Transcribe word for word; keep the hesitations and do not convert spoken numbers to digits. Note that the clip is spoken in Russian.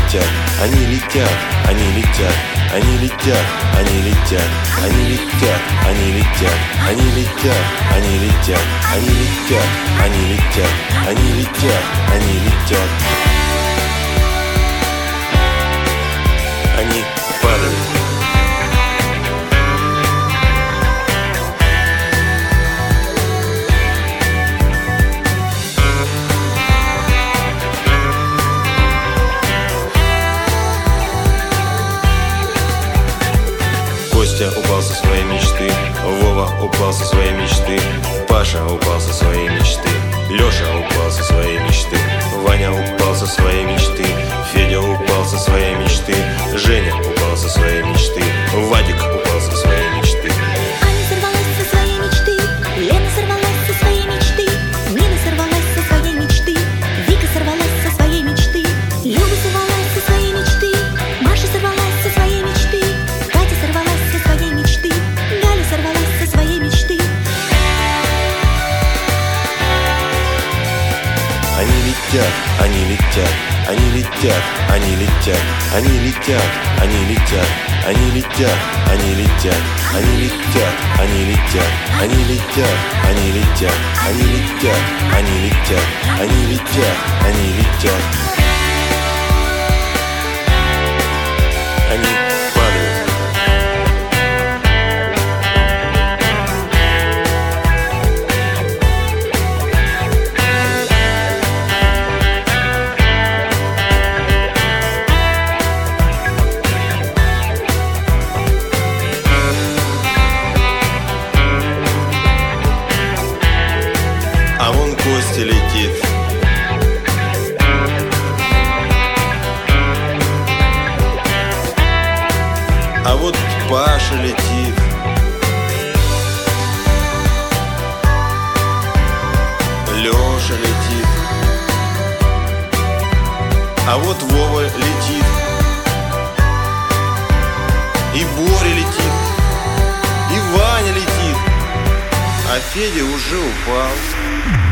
летят, они летят, они летят, они летят, они летят, они летят, они летят, они летят, они летят, они летят, они летят, они летят, они летят. Они падают. Костя упал со своей мечты, Вова упал со своей мечты, Паша упал со своей мечты, Леша упал со своей мечты, Ваня упал со своей мечты, Федя упал со своей мечты, Женя упал со своей мечты, Вадик упал со своей мечты. Аня сорвалась со своей мечты, Лена сорвалась со своей мечты, Нина сорвалась со своей мечты, Вика сорвалась со своей мечты, Люба сорвалась со своей мечты, Маша сорвалась со своей мечты, Катя сорвалась со своей мечты, Галя сорвалась со своей мечты. Они летят, они летят, они летят, они летят, они летят, они летят, они летят, они летят, они летят, они летят, они летят, они летят, они летят, они летят, они летят, они летят. Они падают. А вон Костя летит. А вот Паша летит. Леша летит. А вот Вова летит. И Боря летит. И Ваня летит. А Федя уже упал.